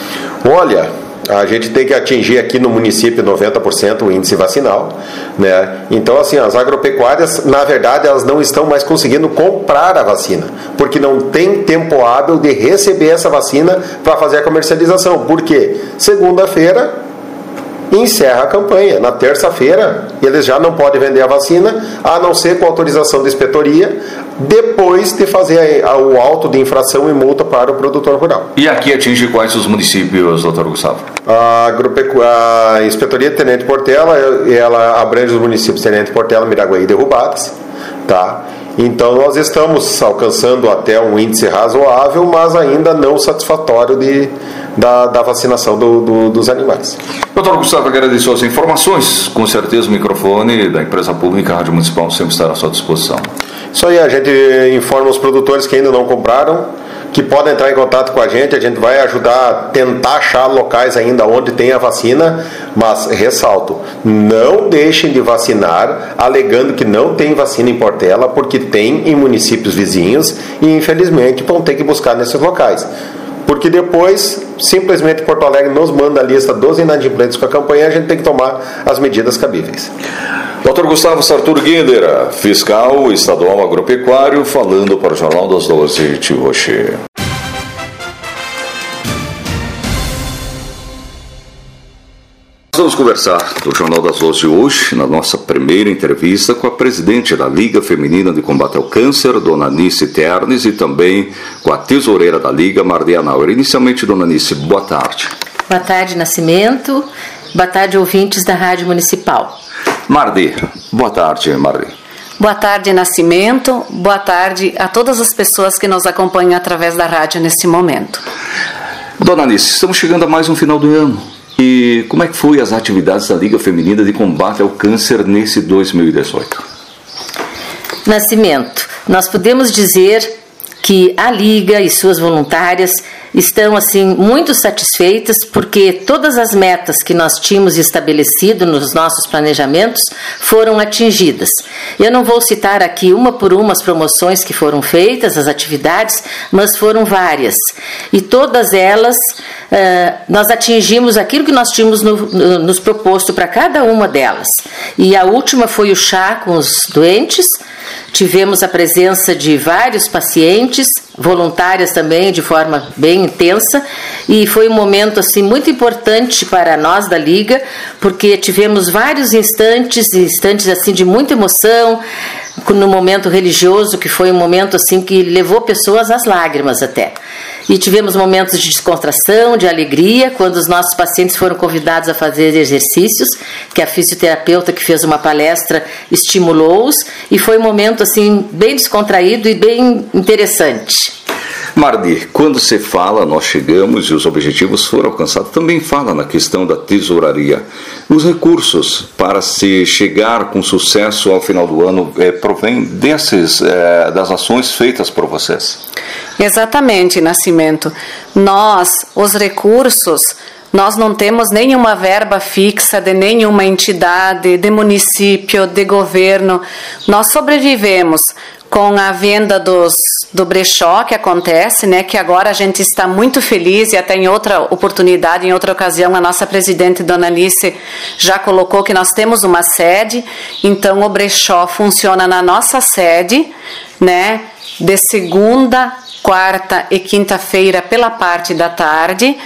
Olha, a gente tem que atingir aqui no município noventa por cento o índice vacinal, né? Então, assim, as agropecuárias, na verdade, elas não estão mais conseguindo comprar a vacina, porque não tem tempo hábil de receber essa vacina para fazer a comercialização. Por quê? Segunda-feira encerra a campanha. Na terça-feira, eles já não podem vender a vacina, a não ser com autorização da inspetoria, depois de fazer o auto de infração e multa para o produtor rural. E aqui atinge quais os municípios, doutor Gustavo? A, Agropecu... a inspetoria de Tenente Portela, ela abrange os municípios de Tenente Portela, Miraguaí e Derrubadas, tá? Então nós estamos alcançando até um índice razoável, mas ainda não satisfatório de, da, da vacinação do, do, dos animais. Doutor Gustavo, agradeço as informações. Com certeza o microfone da empresa pública, a Rádio Municipal, sempre estará à sua disposição. Isso aí, a gente informa os produtores que ainda não compraram, que podem entrar em contato com a gente, a gente vai ajudar a tentar achar locais ainda onde tem a vacina, mas ressalto, não deixem de vacinar alegando que não tem vacina em Portela, porque tem em municípios vizinhos e infelizmente vão ter que buscar nesses locais. Porque depois, simplesmente Porto Alegre nos manda a lista dos inadimplentes com a campanha e a gente tem que tomar as medidas cabíveis. doutor Gustavo Sartur Gueder, fiscal estadual agropecuário, falando para o Jornal das doze de hoje. Vamos conversar do Jornal das doze de hoje, na nossa primeira entrevista, com a presidente da Liga Feminina de Combate ao Câncer, dona Anice Ternes, e também com a tesoureira da Liga, Mardi Anauer. Inicialmente, dona Anice, boa tarde. Boa tarde, Nascimento. Boa tarde, ouvintes da Rádio Municipal. Mardi, boa tarde, Mardi. Boa tarde, Nascimento. Boa tarde a todas as pessoas que nos acompanham através da rádio neste momento. Dona Anice, estamos chegando a mais um final do ano. E como é que foi as atividades da Liga Feminina de Combate ao Câncer nesse dois mil e dezoito? Nascimento, nós podemos dizer que a Liga e suas voluntárias estão assim muito satisfeitas porque todas as metas que nós tínhamos estabelecido nos nossos planejamentos foram atingidas. Eu não vou citar aqui uma por uma as promoções que foram feitas, as atividades, mas foram várias. E todas elas, uh, nós atingimos aquilo que nós tínhamos no, no, nos proposto para cada uma delas. E a última foi o chá com os doentes. Tivemos a presença de vários pacientes, voluntárias também, de forma bem intensa, e foi um momento assim muito importante para nós da Liga, porque tivemos vários instantes, instantes assim de muita emoção, no momento religioso, que foi um momento assim que levou pessoas às lágrimas até. E tivemos momentos de descontração, de alegria, quando os nossos pacientes foram convidados a fazer exercícios, que a fisioterapeuta que fez uma palestra estimulou-os, e foi um momento assim bem descontraído e bem interessante. Mardi, quando você fala, nós chegamos e os objetivos foram alcançados, também fala na questão da tesouraria. Os recursos para se chegar com sucesso ao final do ano é, provém desses, é, das ações feitas por vocês? Exatamente, Nascimento. Nós, os recursos, nós não temos nenhuma verba fixa de nenhuma entidade, de município, de governo. Nós sobrevivemos com a venda dos, do brechó que acontece, né, que agora a gente está muito feliz e até em outra oportunidade, em outra ocasião, a nossa presidente, Dona Alice, já colocou que nós temos uma sede, então o brechó funciona na nossa sede, né, de segunda, quarta e quinta-feira pela parte da tarde.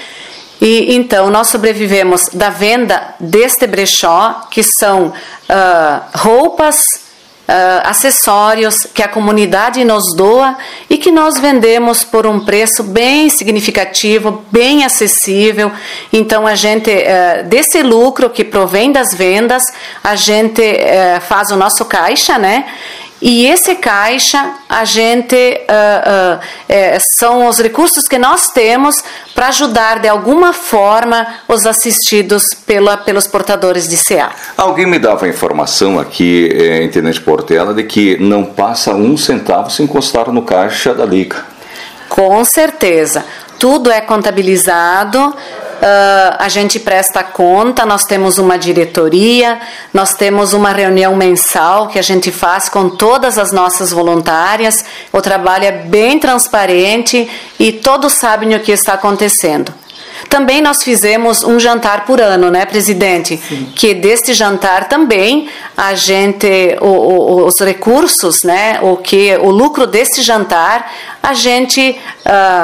E então nós sobrevivemos da venda deste brechó, que são uh, roupas, Uh, acessórios que a comunidade nos doa e que nós vendemos por um preço bem significativo, bem acessível. Então a gente, uh, desse lucro que provém das vendas, a gente uh, faz o nosso caixa, né? E esse caixa, a gente, uh, uh, é, são os recursos que nós temos para ajudar de alguma forma os assistidos pela, pelos portadores de C A. Alguém me dava a informação aqui é, em Tenente Portela de que não passa um centavo se encostar no caixa da Liga. Com certeza. Tudo é contabilizado. Uh, a gente presta conta, nós temos uma diretoria, nós temos uma reunião mensal que a gente faz com todas as nossas voluntárias. O trabalho é bem transparente e todos sabem o que está acontecendo. Também nós fizemos um jantar por ano, né, presidente? Sim. Que deste jantar também a gente, o, o, os recursos, né, o que o lucro deste jantar, a gente uh,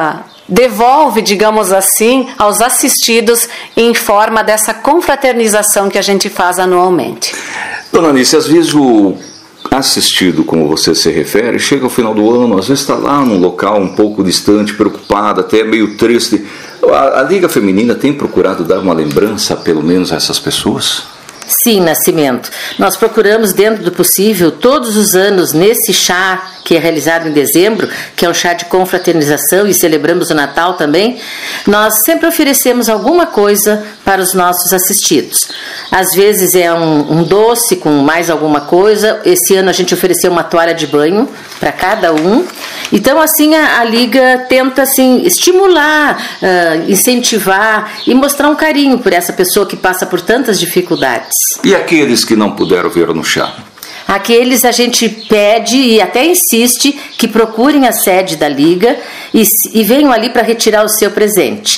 devolve, digamos assim, aos assistidos em forma dessa confraternização que a gente faz anualmente. Dona Anice, às vezes o assistido, como você se refere, chega ao final do ano, às vezes está lá num local um pouco distante, preocupado, até meio triste. A, a Liga Feminina tem procurado dar uma lembrança, pelo menos, a essas pessoas? Sim, Nascimento. Nós procuramos, dentro do possível, todos os anos, nesse chá que é realizado em dezembro, que é um chá de confraternização, e celebramos o Natal também, nós sempre oferecemos alguma coisa para os nossos assistidos. Às vezes é um, um doce com mais alguma coisa. Esse ano a gente ofereceu uma toalha de banho para cada um. Então, assim, a, a Liga tenta assim, estimular, uh, incentivar e mostrar um carinho por essa pessoa que passa por tantas dificuldades. E aqueles que não puderam ver no chá? Aqueles a gente pede e até insiste que procurem a sede da Liga e, e venham ali para retirar o seu presente.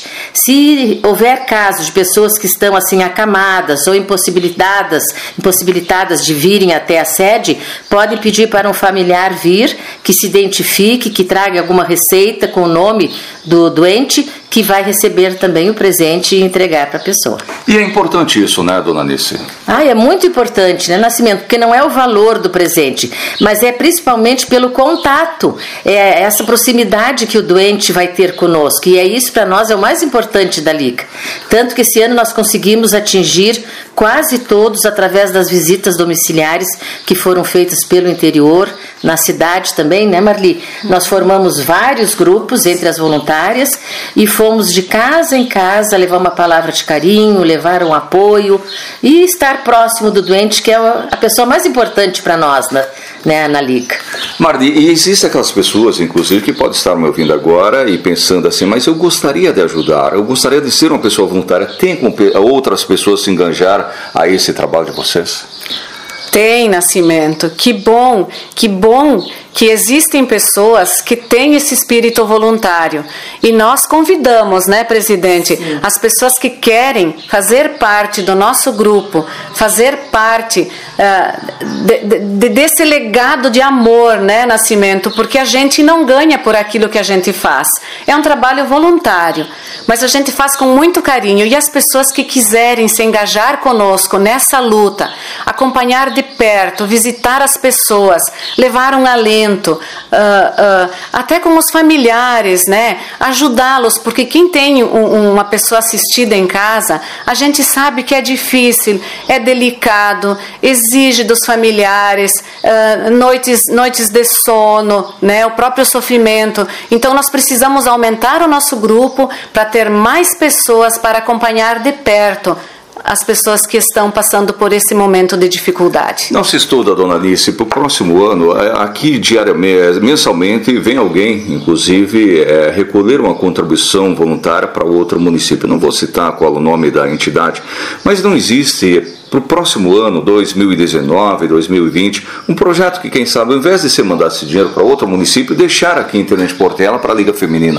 Se houver casos de pessoas que estão assim acamadas ou impossibilitadas, impossibilitadas de virem até a sede, podem pedir para um familiar vir, que se identifique, que traga alguma receita com o nome do doente, que vai receber também o presente e entregar para a pessoa. E é importante isso, né, Dona Anice? Ah, é muito importante, né, Nascimento? Porque não é o valor do presente, mas é principalmente pelo contato, é essa proximidade que o doente vai ter conosco, e é isso para nós é o mais importante da Liga. Tanto que esse ano nós conseguimos atingir quase todos através das visitas domiciliares que foram feitas pelo interior, na cidade também, né, Marli? Nós formamos vários grupos entre as voluntárias e fomos de casa em casa levar uma palavra de carinho, levar um apoio e estar próximo do doente, que é a pessoa mais importante para nós, né, né, na Liga. Marli, e existem aquelas pessoas, inclusive, que podem estar me ouvindo agora e pensando assim, mas eu gostaria de ajudar, eu gostaria de ser uma pessoa voluntária. Tem como outras pessoas se enganjar a esse trabalho de vocês? Tem, Nascimento. Que bom, que bom que existem pessoas que têm esse espírito voluntário. E nós convidamos, né, presidente, Sim. as pessoas que querem fazer parte do nosso grupo, fazer parte uh, de, de, desse legado de amor, né, Nascimento, porque a gente não ganha por aquilo que a gente faz. É um trabalho voluntário, mas a gente faz com muito carinho. E as pessoas que quiserem se engajar conosco nessa luta, acompanhar de perto, visitar as pessoas, levar um alento, Uh, uh, até com os familiares, né? Ajudá-los, porque quem tem um, uma pessoa assistida em casa, a gente sabe que é difícil, é delicado, exige dos familiares uh, noites, noites de sono, né? O próprio sofrimento. Então nós precisamos aumentar o nosso grupo para ter mais pessoas para acompanhar de perto as pessoas que estão passando por esse momento de dificuldade. Não se estuda, Dona Alice, para o próximo ano, aqui diariamente, mensalmente, vem alguém, inclusive, é, recolher uma contribuição voluntária para outro município. Não vou citar qual o nome da entidade, mas não existe, para o próximo ano, dois mil e dezenove, dois mil e vinte, um projeto que, quem sabe, ao invés de você mandar esse dinheiro para outro município, deixar aqui em Tenente Portela para a Liga Feminina.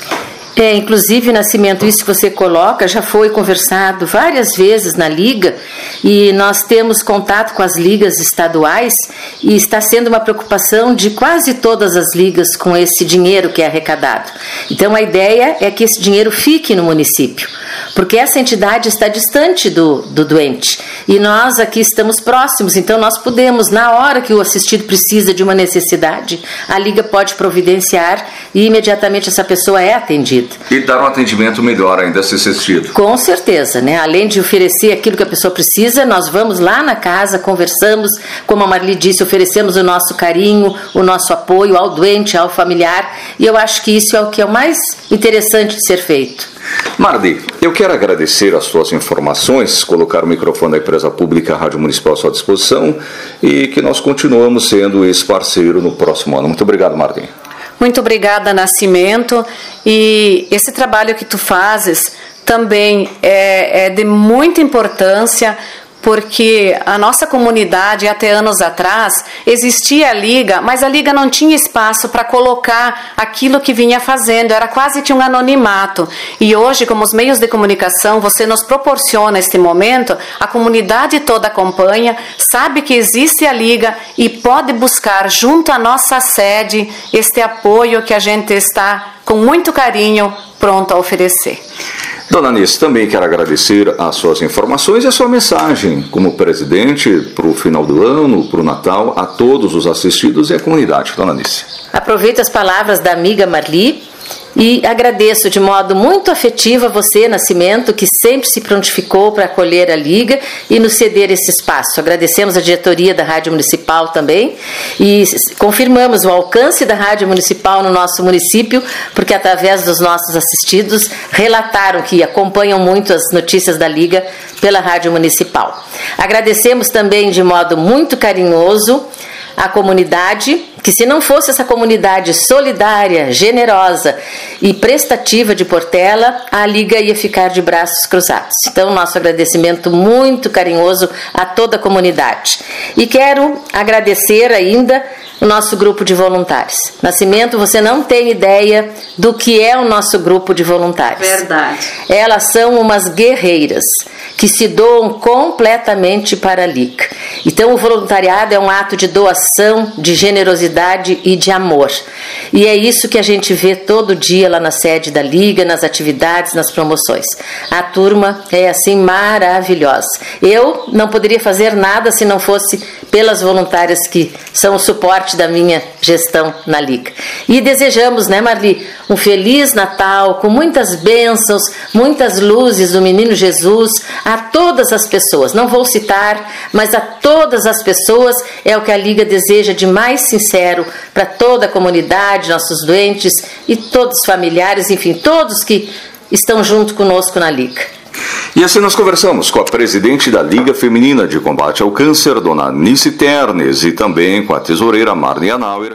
É, inclusive, Nascimento, isso que você coloca já foi conversado várias vezes na Liga e nós temos contato com as ligas estaduais e está sendo uma preocupação de quase todas as ligas com esse dinheiro que é arrecadado. Então, a ideia é que esse dinheiro fique no município, porque essa entidade está distante do, do doente e nós aqui estamos próximos, então nós podemos, na hora que o assistido precisa de uma necessidade, a Liga pode providenciar e imediatamente essa pessoa é atendida. E dar um atendimento melhor ainda a ser assistido. Com certeza, né? Além de oferecer aquilo que a pessoa precisa, nós vamos lá na casa, conversamos, como a Marli disse, oferecemos o nosso carinho, o nosso apoio ao doente, ao familiar, e eu acho que isso é o que é o mais interessante de ser feito. Marli, eu quero agradecer as suas informações, colocar o microfone da empresa pública Rádio Municipal à sua disposição e que nós continuamos sendo esse parceiro no próximo ano. Muito obrigado, Marli. Muito obrigada, Nascimento. E esse trabalho que tu fazes também é, é de muita importância porque a nossa comunidade, até anos atrás, existia a Liga, mas a Liga não tinha espaço para colocar aquilo que vinha fazendo, era quase que um anonimato. E hoje, como os meios de comunicação, você nos proporciona este momento, a comunidade toda acompanha, sabe que existe a Liga e pode buscar junto à nossa sede este apoio que a gente está, com muito carinho, pronto a oferecer. Dona Anice, também quero agradecer as suas informações e a sua mensagem como presidente para o final do ano, para o Natal, a todos os assistidos e a comunidade. Dona Anice. Aproveito as palavras da amiga Marli e agradeço de modo muito afetivo a você, Nascimento, que sempre se prontificou para acolher a Liga e nos ceder esse espaço. Agradecemos a diretoria da Rádio Municipal também e confirmamos o alcance da Rádio Municipal no nosso município, porque através dos nossos assistidos relataram que acompanham muito as notícias da Liga pela Rádio Municipal. Agradecemos também de modo muito carinhoso a comunidade, que se não fosse essa comunidade solidária, generosa e prestativa de Portela, a Liga ia ficar de braços cruzados. Então, nosso agradecimento muito carinhoso a toda a comunidade. E quero agradecer ainda o nosso grupo de voluntários. Nascimento, você não tem ideia do que é o nosso grupo de voluntários. Verdade. Elas são umas guerreiras que se doam completamente para a Liga. Então, o voluntariado é um ato de doação, de generosidade e de amor. E é isso que a gente vê todo dia lá na sede da Liga, nas atividades, nas promoções. A turma é assim maravilhosa. Eu não poderia fazer nada se não fosse pelas voluntárias que são o suporte da minha gestão na Liga. E desejamos, né, Marli, um feliz Natal, com muitas bênçãos, muitas luzes do Menino Jesus a todas as pessoas. Não vou citar, mas a todas as pessoas é o que a Liga deseja de mais sincero para toda a comunidade, nossos doentes e todos os familiares, enfim, todos que estão junto conosco na Liga. E assim nós conversamos com a presidente da Liga Feminina de Combate ao Câncer, Dona Anice Ternes, e também com a tesoureira Marli Anauer.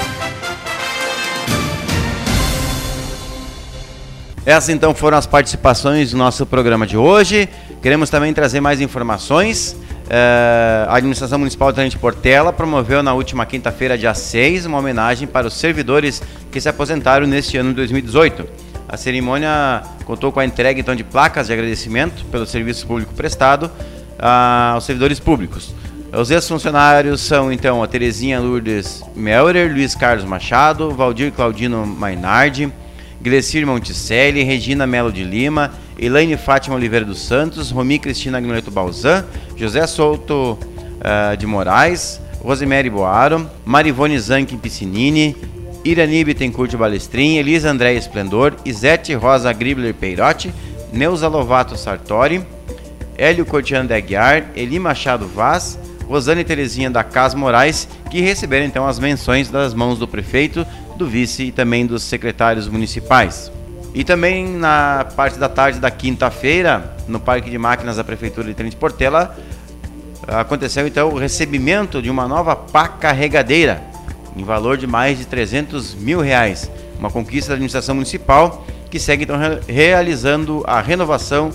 Essas então foram as participações do nosso programa de hoje. Queremos também trazer mais informações. Uh, a Administração Municipal de Tenente Portela promoveu na última quinta-feira, dia seis, uma homenagem para os servidores que se aposentaram neste ano de dois mil e dezoito. A cerimônia contou com a entrega então de placas de agradecimento pelo serviço público prestado uh, aos servidores públicos. Os ex-funcionários são então a Terezinha Lourdes Melrer, Luiz Carlos Machado, Valdir Claudino Mainardi, Glecir Monticelli, Regina Melo de Lima, Elaine Fátima Oliveira dos Santos, Romi Cristina Agnoleto Balzan, José Souto uh, de Moraes, Rosemary Boaro, Marivone Zankin Piscinini, Irani Bittencourt Balestrin, Elisa Andréia Esplendor, Isete Rosa Gribler Peirotti, Neuza Lovato Sartori, Hélio Cortiano de Aguiar, Eli Machado Vaz, Rosane Terezinha da Cas Moraes, que receberam então as menções das mãos do prefeito, do vice e também dos secretários municipais. E também na parte da tarde da quinta-feira, no Parque de Máquinas da Prefeitura de Tenente Portela, aconteceu então o recebimento de uma nova pá carregadeira, em valor de mais de trezentos mil reais. Uma conquista da administração municipal que segue então re- realizando a renovação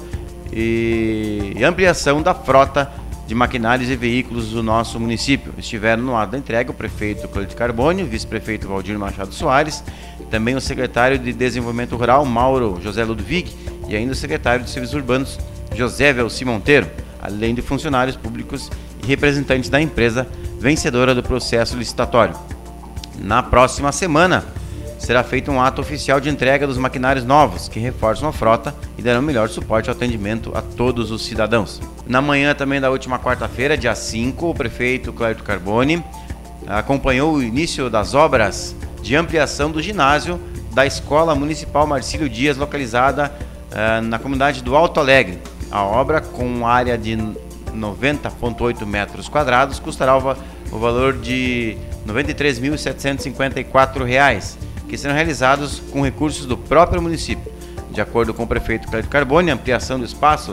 e ampliação da frota de maquinários e veículos do nosso município. Estiveram no ato da entrega o prefeito Cláudio Carbone, o vice-prefeito Valdir Machado Soares, também o secretário de Desenvolvimento Rural, Mauro José Ludwig, e ainda o secretário de Serviços Urbanos, José Velci Monteiro, além de funcionários públicos e representantes da empresa vencedora do processo licitatório. Na próxima semana, será feito um ato oficial de entrega dos maquinários novos, que reforçam a frota e darão melhor suporte ao atendimento a todos os cidadãos. Na manhã também da última quarta-feira, dia cinco, o prefeito Cláudio Carbone acompanhou o início das obras de ampliação do ginásio da Escola Municipal Marcílio Dias, localizada uh, na comunidade do Alto Alegre. A obra, com área de noventa vírgula oito metros quadrados, custará o, va- o valor de noventa e três mil setecentos e cinquenta e quatro reais, que serão realizados com recursos do próprio município. De acordo com o prefeito Cláudio Carbone, a ampliação do espaço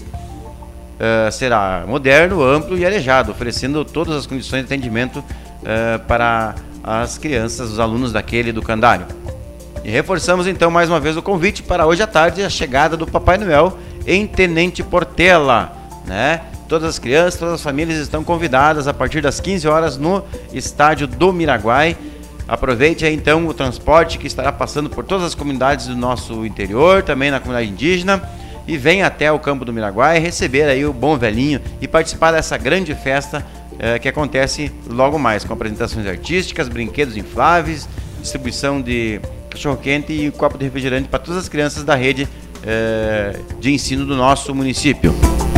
uh, será moderno, amplo e arejado, oferecendo todas as condições de atendimento uh, para as crianças, os alunos daquele do Candário. E reforçamos então mais uma vez o convite para hoje à tarde a chegada do Papai Noel em Tenente Portela, né? Todas as crianças, todas as famílias estão convidadas a partir das quinze horas no estádio do Miraguai. Aproveite aí então o transporte que estará passando por todas as comunidades do nosso interior, também na comunidade indígena, e venha até o campo do Miraguai receber aí o bom velhinho e participar dessa grande festa eh, que acontece logo mais, com apresentações artísticas, brinquedos infláveis, distribuição de cachorro-quente e copo de refrigerante para todas as crianças da rede eh, de ensino do nosso município.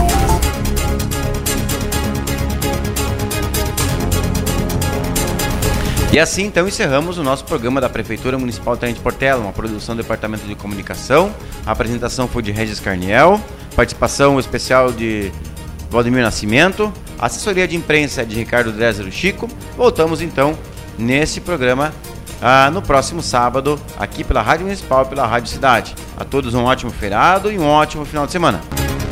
E assim, então, encerramos o nosso programa da Prefeitura Municipal de Tenente Portela, uma produção do Departamento de Comunicação. A apresentação foi de Regis Carniel, participação especial de Valdemir Nascimento, assessoria de imprensa de Ricardo Dresser Chico. Voltamos, então, nesse programa ah, no próximo sábado, aqui pela Rádio Municipal e pela Rádio Cidade. A todos um ótimo feriado e um ótimo final de semana.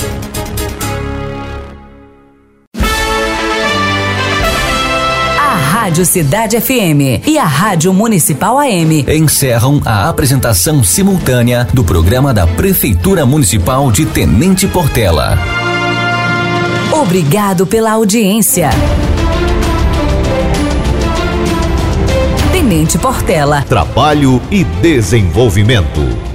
Rádio Cidade F M e a Rádio Municipal A M encerram a apresentação simultânea do programa da Prefeitura Municipal de Tenente Portela. Obrigado pela audiência. Tenente Portela. Trabalho e desenvolvimento.